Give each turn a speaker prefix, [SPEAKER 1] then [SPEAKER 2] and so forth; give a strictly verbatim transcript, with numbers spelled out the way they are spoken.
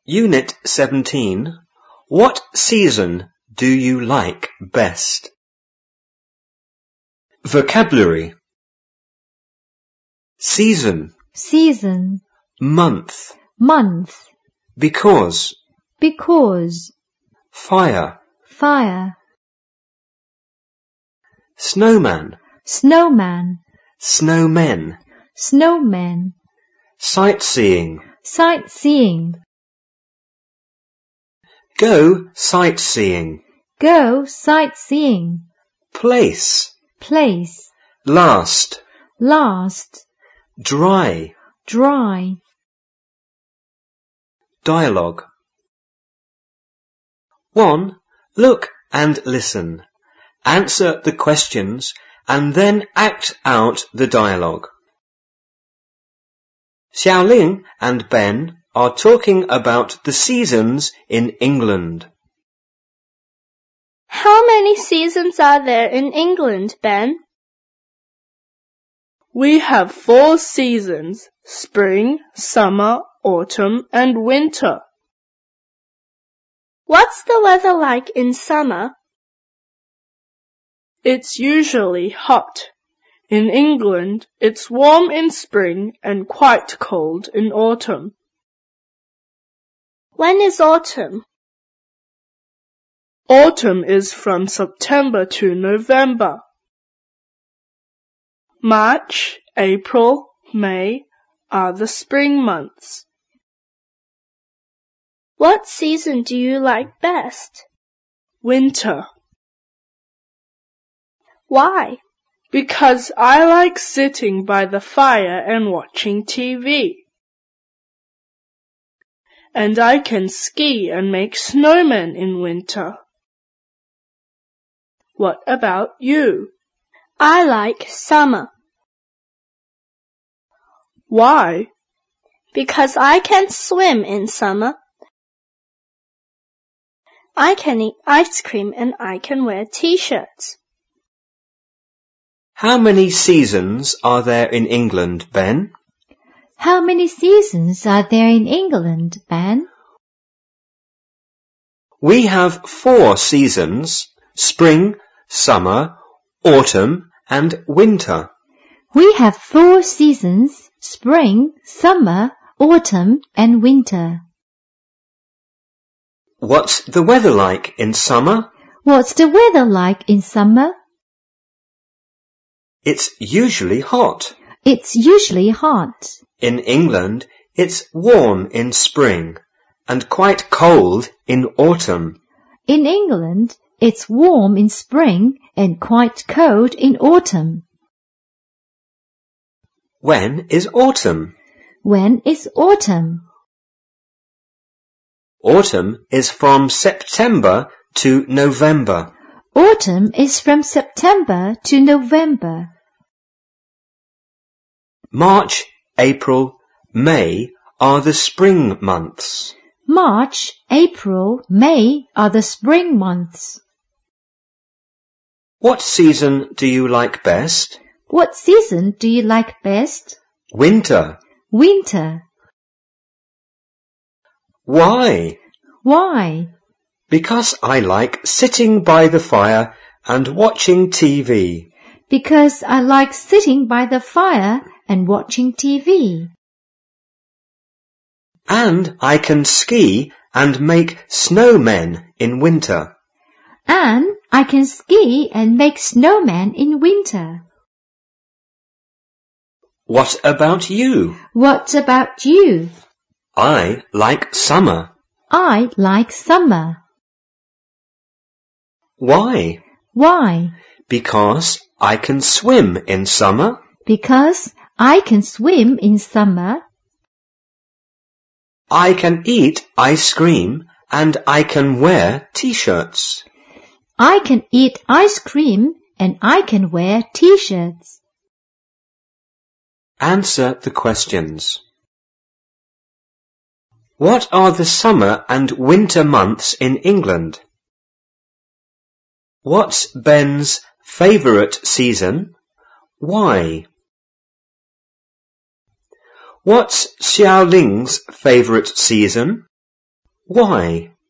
[SPEAKER 1] Unit seventeen. What season do you like best? Vocabulary. Season.
[SPEAKER 2] Season.
[SPEAKER 1] Month.
[SPEAKER 2] Month.
[SPEAKER 1] Because.
[SPEAKER 2] Because.
[SPEAKER 1] Fire.
[SPEAKER 2] Fire.
[SPEAKER 1] Snowman.
[SPEAKER 2] Snowman.
[SPEAKER 1] Snowmen.
[SPEAKER 2] Snowman.
[SPEAKER 1] Sightseeing.
[SPEAKER 2] Sightseeing.
[SPEAKER 1] Go sightseeing.
[SPEAKER 2] Go sightseeing.
[SPEAKER 1] Place.
[SPEAKER 2] Place.
[SPEAKER 1] Last.
[SPEAKER 2] Last.
[SPEAKER 1] Dry.
[SPEAKER 2] Dry.
[SPEAKER 1] Dialogue. one. Look and listen. Answer the questions and then act out the dialogue. Xiaoling and Ben are talking about the seasons in England.
[SPEAKER 3] How many seasons are there in England, Ben?
[SPEAKER 4] We have four seasons: spring, summer, autumn, and winter.
[SPEAKER 3] What's the weather like in summer?
[SPEAKER 4] It's usually hot. In England, it's warm in spring and quite cold in autumn.
[SPEAKER 3] When is autumn?
[SPEAKER 4] Autumn is from September to November. March, April, May are the spring months.
[SPEAKER 3] What season do you like best?
[SPEAKER 4] Winter.
[SPEAKER 3] Why?
[SPEAKER 4] Because I like sitting by the fire and watching T V. And I can ski and make snowmen in winter. What about you?
[SPEAKER 3] I like summer.
[SPEAKER 4] Why?
[SPEAKER 3] Because I can swim in summer. I can eat ice cream and I can wear t-shirts.
[SPEAKER 1] How many seasons are there in England, Ben?
[SPEAKER 2] How many seasons are there in England, Ben?
[SPEAKER 1] We have four seasons: spring, summer, autumn, and winter.
[SPEAKER 2] We have four seasons: spring, summer, autumn, and winter.
[SPEAKER 1] What's the weather like in summer?
[SPEAKER 2] What's the weather like in summer?
[SPEAKER 1] It's usually hot.
[SPEAKER 2] It's usually hot.
[SPEAKER 1] In England, it's warm in spring and quite cold in autumn.
[SPEAKER 2] In England, it's warm in spring and quite cold in autumn.
[SPEAKER 1] When is autumn?
[SPEAKER 2] When is autumn?
[SPEAKER 1] Autumn is from September to November.
[SPEAKER 2] Autumn is from September to November.
[SPEAKER 1] March, April, May are the spring months.
[SPEAKER 2] March, April, May are the spring months.
[SPEAKER 1] What season do you like best?
[SPEAKER 2] What season do you like best?
[SPEAKER 1] Winter.
[SPEAKER 2] Winter.
[SPEAKER 1] Why?
[SPEAKER 2] Why?
[SPEAKER 1] Because I like sitting by the fire and watching T V.
[SPEAKER 2] Because I like sitting by the fire and watching T V.
[SPEAKER 1] And I can ski and make snowmen in winter.
[SPEAKER 2] And I can ski and make snowmen in winter.
[SPEAKER 1] What about you?
[SPEAKER 2] What about you?
[SPEAKER 1] I like summer.
[SPEAKER 2] I like summer.
[SPEAKER 1] Why?
[SPEAKER 2] Why?
[SPEAKER 1] Because I can swim in summer.
[SPEAKER 2] Because I can swim in summer.
[SPEAKER 1] I can eat ice cream and I can wear t-shirts.
[SPEAKER 2] I can eat ice cream and I can wear t-shirts.
[SPEAKER 1] Answer the questions. What are the summer and winter months in England? What's Ben's favourite season? Why? What's Xiaoling's favourite season? Why?